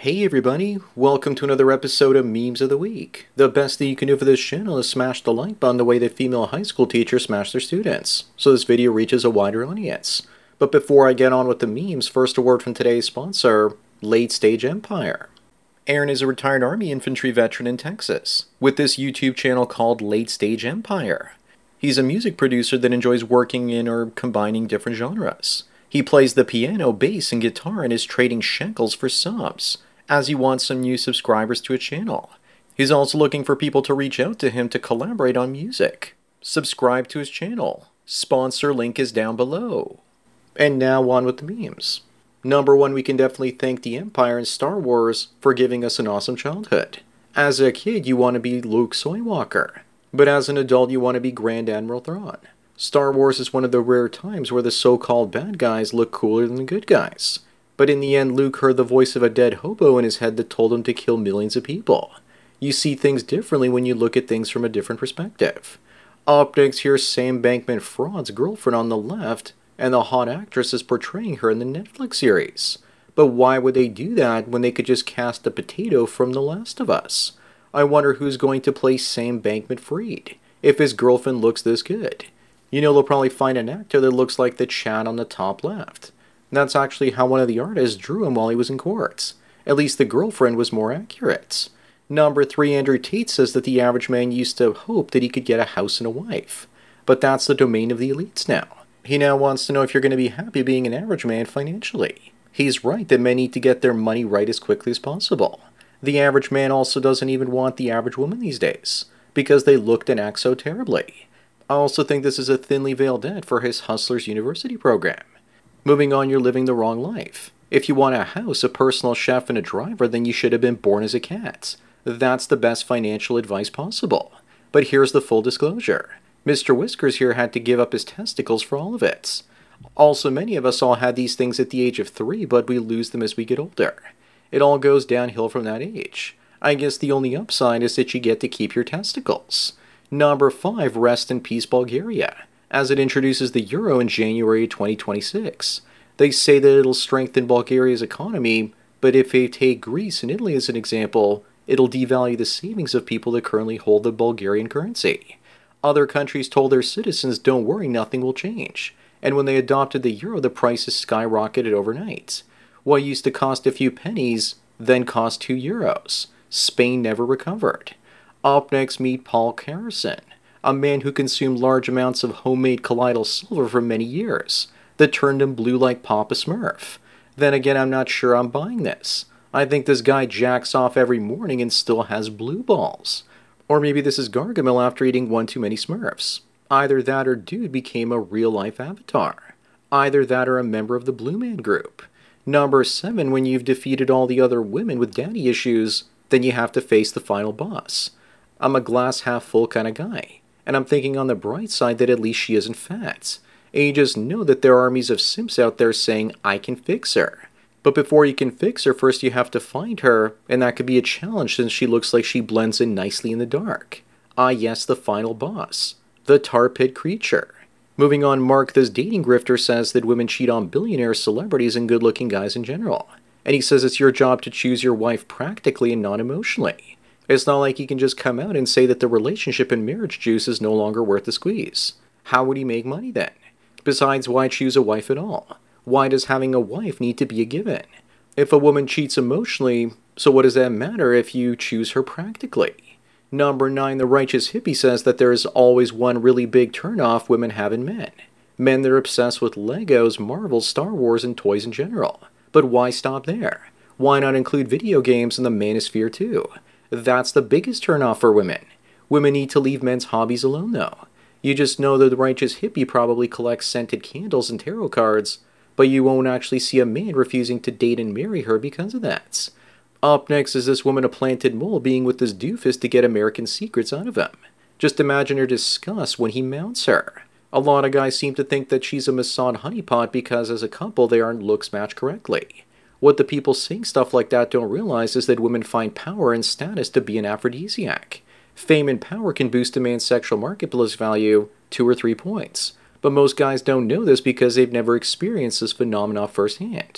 Hey everybody, welcome to another episode of Memes of the Week. The best thing you can do for this channel is smash the like button the way that female high school teachers smash their students, so this video reaches a wider audience. But before I get on with the memes, first a word from today's sponsor, Late Stage Empire. Aaron is a retired Army infantry veteran in Texas, with this YouTube channel called Late Stage Empire. He's a music producer that enjoys working in or combining different genres. He plays the piano, bass, and guitar and is trading shekels for subs, as he wants some new subscribers to his channel. He's also looking for people to reach out to him to collaborate on music. Subscribe to his channel. Sponsor link is down below. And now on with the memes. Number one, we can definitely thank the Empire and Star Wars for giving us an awesome childhood. As a kid, you want to be Luke Skywalker, but as an adult, you want to be Grand Admiral Thrawn. Star Wars is one of the rare times where the so-called bad guys look cooler than the good guys. But in the end, Luke heard the voice of a dead hobo in his head that told him to kill millions of people. You see things differently when you look at things from a different perspective. Up next, here's Sam Bankman-Fried's girlfriend on the left, and the hot actress is portraying her in the Netflix series. But why would they do that when they could just cast the potato from The Last of Us? I wonder who's going to play Sam Bankman-Fried, if his girlfriend looks this good. You know, they'll probably find an actor that looks like the Chad on the top left. That's actually how one of the artists drew him while he was in court. At least the girlfriend was more accurate. Number 3, Andrew Tate says that the average man used to hope that he could get a house and a wife. But that's the domain of the elites now. He now wants to know if you're going to be happy being an average man financially. He's right that men need to get their money right as quickly as possible. The average man also doesn't even want the average woman these days, because they look and act so terribly. I also think this is a thinly veiled ad for his Hustlers University program. Moving on, you're living the wrong life. If you want a house, a personal chef, and a driver, then you should have been born as a cat. That's the best financial advice possible. But here's the full disclosure. Mr. Whiskers here had to give up his testicles for all of it. Also, many of us all had these things at the age of 3, but we lose them as we get older. It all goes downhill from that age. I guess the only upside is that you get to keep your testicles. Number 5, rest in peace Bulgaria, as it introduces the euro in January 2026. They say that it'll strengthen Bulgaria's economy, but if they take Greece and Italy as an example, it'll devalue the savings of people that currently hold the Bulgarian currency. Other countries told their citizens, don't worry, nothing will change. And when they adopted the euro, the prices skyrocketed overnight. What used to cost a few pennies then cost 2 euros. Spain never recovered. Up next, meet Paul Carson, a man who consumed large amounts of homemade colloidal silver for many years that turned him blue like Papa Smurf. Then again, I'm not sure I'm buying this. I think this guy jacks off every morning and still has blue balls. Or maybe this is Gargamel after eating one too many Smurfs. Either that or dude became a real-life avatar. Either that or a member of the Blue Man Group. Number 7, when you've defeated all the other women with daddy issues, then you have to face the final boss. I'm a glass half full kind of guy, and I'm thinking on the bright side that at least she isn't fat. And you just know that there are armies of simps out there saying, I can fix her. But before you can fix her, first you have to find her, and that could be a challenge since she looks like she blends in nicely in the dark. Ah yes, the final boss. The tar pit creature. Moving on, Mark, this dating grifter, says that women cheat on billionaires, celebrities, and good-looking guys in general. And he says it's your job to choose your wife practically and not emotionally. It's not like he can just come out and say that the relationship and marriage juice is no longer worth the squeeze. How would he make money then? Besides, why choose a wife at all? Why does having a wife need to be a given? If a woman cheats emotionally, so what does that matter if you choose her practically? Number 9, the righteous hippie says that there is always one really big turnoff women have in men. Men that are obsessed with Legos, Marvel, Star Wars, and toys in general. But why stop there? Why not include video games in the manosphere too? That's the biggest turnoff for women. Women need to leave men's hobbies alone though. You just know that the righteous hippie probably collects scented candles and tarot cards, but you won't actually see a man refusing to date and marry her because of that. Up next is this woman a planted mole being with this doofus to get American secrets out of him. Just imagine her disgust when he mounts her. A lot of guys seem to think that she's a Masson honeypot because as a couple they aren't looks matched correctly. What the people saying stuff like that don't realize is that women find power and status to be an aphrodisiac. Fame and power can boost a man's sexual marketplace value 2 or 3 points. But most guys don't know this because they've never experienced this phenomenon firsthand.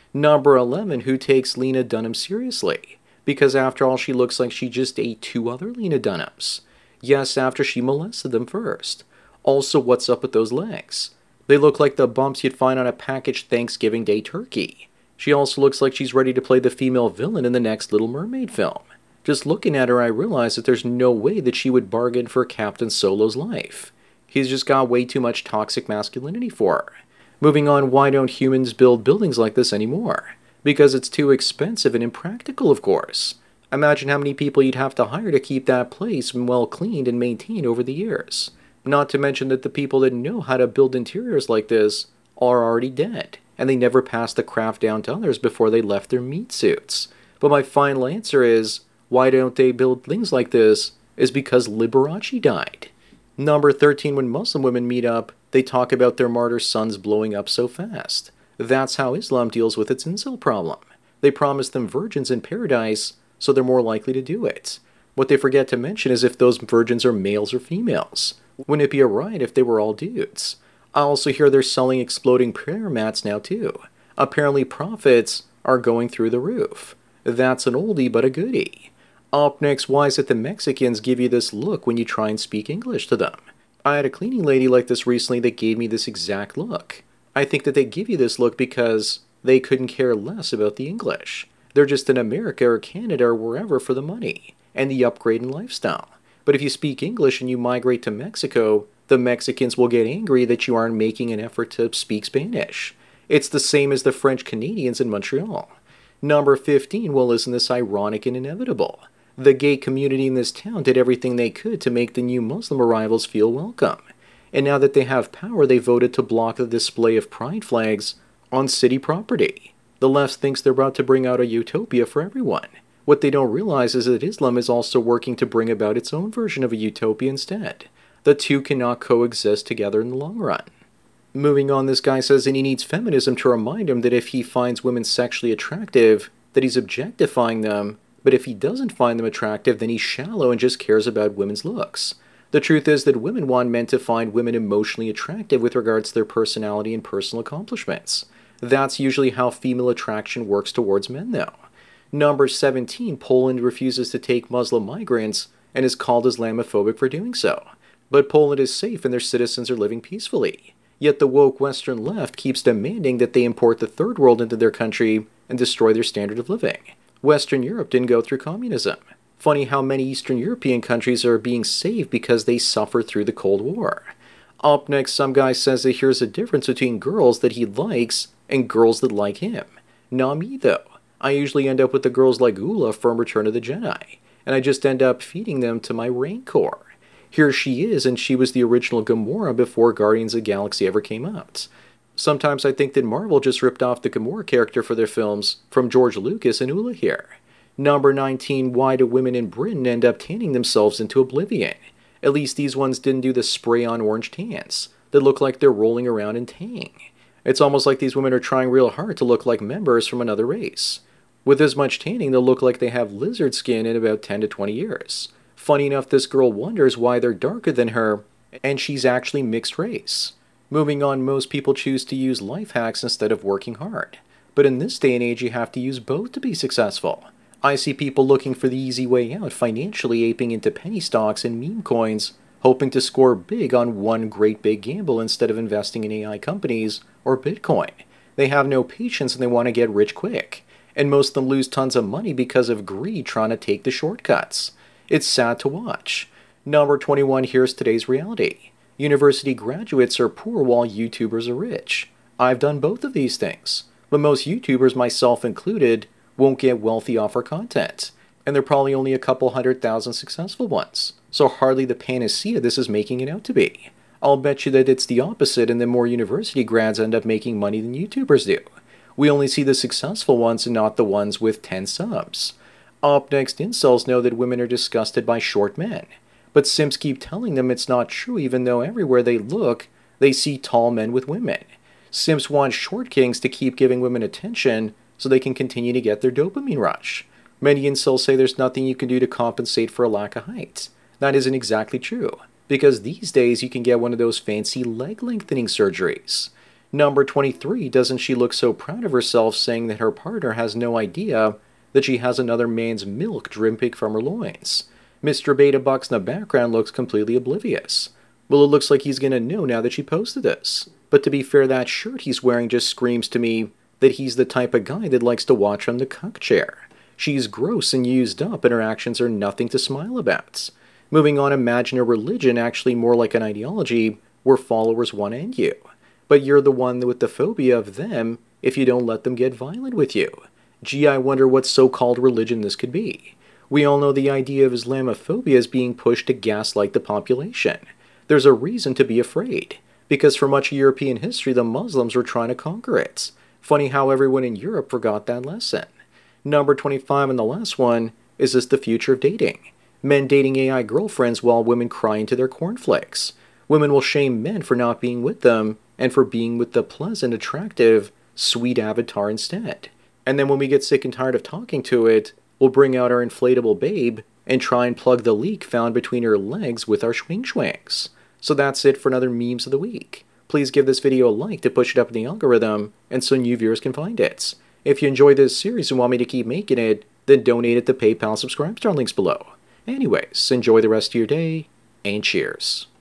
Number 11, who takes Lena Dunham seriously? Because after all, she looks like she just ate 2 other Lena Dunhams. Yes, after she molested them first. Also, what's up with those legs? They look like the bumps you'd find on a packaged Thanksgiving Day turkey. She also looks like she's ready to play the female villain in the next Little Mermaid film. Just looking at her, I realize that there's no way that she would bargain for Captain Solo's life. He's just got way too much toxic masculinity for her. Moving on, why don't humans build buildings like this anymore? Because it's too expensive and impractical, of course. Imagine how many people you'd have to hire to keep that place well cleaned and maintained over the years. Not to mention that the people that know how to build interiors like this are already dead, and they never passed the craft down to others before they left their meat suits. But my final answer is, why don't they build things like this? Is because Liberace died. Number 13, when Muslim women meet up, they talk about their martyr sons blowing up so fast. That's how Islam deals with its incel problem. They promise them virgins in paradise, so they're more likely to do it. What they forget to mention is if those virgins are males or females. Wouldn't it be a riot if they were all dudes? I also hear they're selling exploding prayer mats now too. Apparently profits are going through the roof. That's an oldie but a goodie. Up next, why is it the Mexicans give you this look when you try and speak English to them? I had a cleaning lady like this recently that gave me this exact look. I think that they give you this look because they couldn't care less about the English. They're just in America or Canada or wherever for the money and the upgrade in lifestyle. But if you speak English and you migrate to Mexico, the Mexicans will get angry that you aren't making an effort to speak Spanish. It's the same as the French Canadians in Montreal. Number 15, well, isn't this ironic and inevitable? The gay community in this town did everything they could to make the new Muslim arrivals feel welcome. And now that they have power, they voted to block the display of pride flags on city property. The left thinks they're about to bring out a utopia for everyone. What they don't realize is that Islam is also working to bring about its own version of a utopia instead. The two cannot coexist together in the long run. Moving on, this guy says that he needs feminism to remind him that if he finds women sexually attractive, that he's objectifying them, but if he doesn't find them attractive, then he's shallow and just cares about women's looks. The truth is that women want men to find women emotionally attractive with regards to their personality and personal accomplishments. That's usually how female attraction works towards men, though. Number 17, Poland refuses to take Muslim migrants and is called Islamophobic for doing so. But Poland is safe and their citizens are living peacefully. Yet the woke Western left keeps demanding that they import the third world into their country and destroy their standard of living. Western Europe didn't go through communism. Funny how many Eastern European countries are being saved because they suffered through the Cold War. Up next, some guy says that here's a difference between girls that he likes and girls that like him. Not me, though. I usually end up with the girls like Ula from Return of the Jedi, and I just end up feeding them to my Rancor. Here she is, and she was the original Gamora before Guardians of the Galaxy ever came out. Sometimes I think that Marvel just ripped off the Gamora character for their films from George Lucas and Ula here. Number 19, why do women in Britain end up tanning themselves into oblivion? At least these ones didn't do the spray-on orange tans that look like they're rolling around in tang. It's almost like these women are trying real hard to look like members from another race. With as much tanning, they'll look like they have lizard skin in about 10 to 20 years. Funny enough, this girl wonders why they're darker than her, and she's actually mixed race. Moving on, most people choose to use life hacks instead of working hard. But in this day and age, you have to use both to be successful. I see people looking for the easy way out, financially aping into penny stocks and meme coins, hoping to score big on one great big gamble instead of investing in AI companies or Bitcoin. They have no patience and they want to get rich quick. And most of them lose tons of money because of greed trying to take the shortcuts. It's sad to watch. Number 21, here's today's reality. University graduates are poor while YouTubers are rich. I've done both of these things. But most YouTubers, myself included, won't get wealthy off our content. And there are probably only a couple 100,000 successful ones. So hardly the panacea this is making it out to be. I'll bet you that it's the opposite and that more university grads end up making money than YouTubers do. We only see the successful ones and not the ones with 10 subs. Up next, incels know that women are disgusted by short men. But simps keep telling them it's not true even though everywhere they look, they see tall men with women. Simps want short kings to keep giving women attention so they can continue to get their dopamine rush. Many incels say there's nothing you can do to compensate for a lack of height. That isn't exactly true, because these days you can get one of those fancy leg lengthening surgeries. Number 23, doesn't she look so proud of herself saying that her partner has no idea that she has another man's milk dripping from her loins? Mr. Beta Bucks in the background looks completely oblivious. Well, it looks like he's gonna know now that she posted this. But to be fair, that shirt he's wearing just screams to me that he's the type of guy that likes to watch from the cuck chair. She's gross and used up, and her actions are nothing to smile about. Moving on, imagine a religion actually more like an ideology where followers want to end you. But you're the one with the phobia of them if you don't let them get violent with you. Gee, I wonder what so-called religion this could be. We all know the idea of Islamophobia is being pushed to gaslight the population. There's a reason to be afraid, because for much of European history the Muslims were trying to conquer it. Funny how everyone in Europe forgot that lesson. Number 25 and the last one, is this the future of dating? Men dating AI girlfriends while women cry into their cornflakes. Women will shame men for not being with them and for being with the pleasant, attractive, sweet avatar instead. And then when we get sick and tired of talking to it, we'll bring out our inflatable babe and try and plug the leak found between her legs with our swings. So that's it for another Memes of the Week. Please give this video a like to push it up in the algorithm and so new viewers can find it. If you enjoy this series and want me to keep making it, then donate at the PayPal Subscribe Star links below. Anyways, enjoy the rest of your day, and cheers.